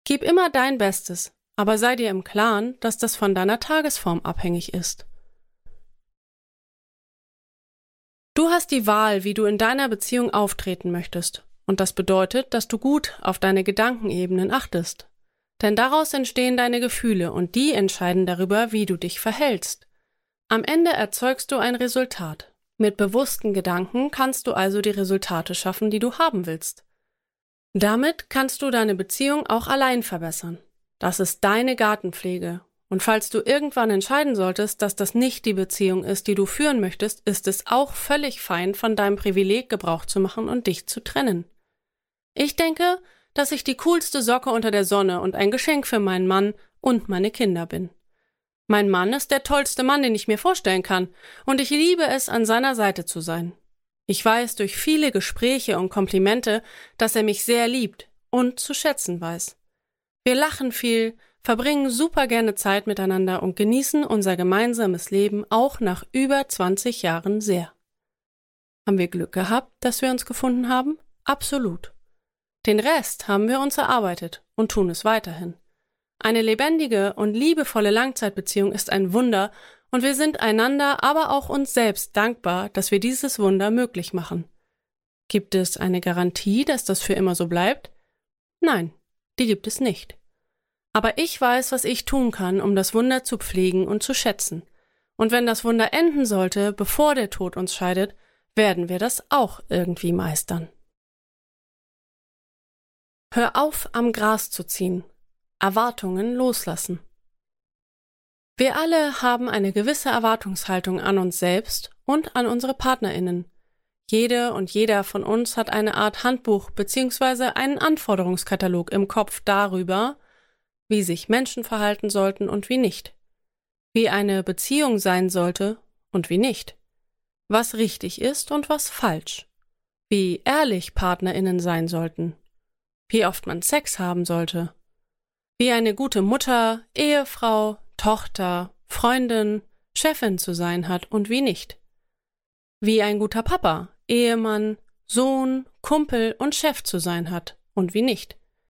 Gib immer dein Bestes, aber sei dir im Klaren, dass das von deiner Tagesform abhängig ist. Du hast die Wahl, wie du in deiner Beziehung auftreten möchtest, und das bedeutet, dass du gut auf deine Gedankenebenen achtest. Denn daraus entstehen deine Gefühle und die entscheiden darüber, wie du dich verhältst. Am Ende erzeugst du ein Resultat. Mit bewussten Gedanken kannst du also die Resultate schaffen, die du haben willst. Damit kannst du deine Beziehung auch allein verbessern. Das ist deine Gartenpflege. Und falls du irgendwann entscheiden solltest, dass das nicht die Beziehung ist, die du führen möchtest, ist es auch völlig fein, von deinem Privileg Gebrauch zu machen und dich zu trennen. Ich denke, dass ich die coolste Socke unter der Sonne und ein Geschenk für meinen Mann und meine Kinder bin. Mein Mann ist der tollste Mann, den ich mir vorstellen kann, und ich liebe es, an seiner Seite zu sein. Ich weiß durch viele Gespräche und Komplimente, dass er mich sehr liebt und zu schätzen weiß. Wir lachen viel, verbringen super gerne Zeit miteinander und genießen unser gemeinsames Leben auch nach über 20 Jahren sehr. Haben wir Glück gehabt, dass wir uns gefunden haben? Absolut. Den Rest haben wir uns erarbeitet und tun es weiterhin. Eine lebendige und liebevolle Langzeitbeziehung ist ein Wunder und wir sind einander, aber auch uns selbst dankbar, dass wir dieses Wunder möglich machen. Gibt es eine Garantie, dass das für immer so bleibt? Nein, die gibt es nicht. Aber ich weiß, was ich tun kann, um das Wunder zu pflegen und zu schätzen. Und wenn das Wunder enden sollte, bevor der Tod uns scheidet, werden wir das auch irgendwie meistern. Hör auf, am Gras zu ziehen. Erwartungen loslassen. Wir alle haben eine gewisse Erwartungshaltung an uns selbst und an unsere PartnerInnen. Jede und jeder von uns hat eine Art Handbuch bzw. einen Anforderungskatalog im Kopf darüber, wie sich Menschen verhalten sollten und wie nicht, wie eine Beziehung sein sollte und wie nicht, was richtig ist und was falsch, wie ehrlich PartnerInnen sein sollten, wie oft man Sex haben sollte, wie eine gute Mutter, Ehefrau, Tochter, Freundin, Chefin zu sein hat und wie nicht, wie ein guter Papa, Ehemann, Sohn, Kumpel und Chef zu sein hat und wie nicht,